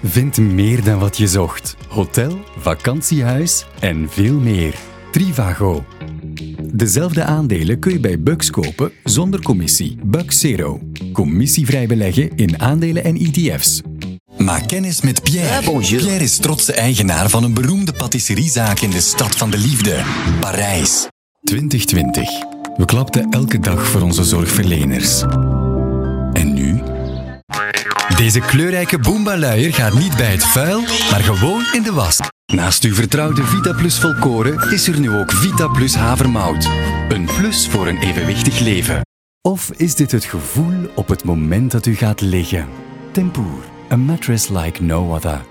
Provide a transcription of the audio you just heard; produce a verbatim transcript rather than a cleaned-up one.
Vind meer dan wat je zocht. Hotel, vakantiehuis en veel meer. Trivago. Dezelfde aandelen kun je bij Bux kopen zonder commissie. Bux Zero. Commissievrij beleggen in aandelen en E T F's. Maak kennis met Pierre. Pierre is trotse eigenaar van een beroemde patisseriezaak in de stad van de liefde, Parijs. twintig twintig. We klapten elke dag voor onze zorgverleners. En nu? Deze kleurrijke Boomba-luier gaat niet bij het vuil, maar gewoon in de was. Naast uw vertrouwde Vita Plus volkoren is er nu ook Vita Plus havermout. Een plus voor een evenwichtig leven. Of is dit het gevoel op het moment dat u gaat liggen? Tempoor, a mattress like no other.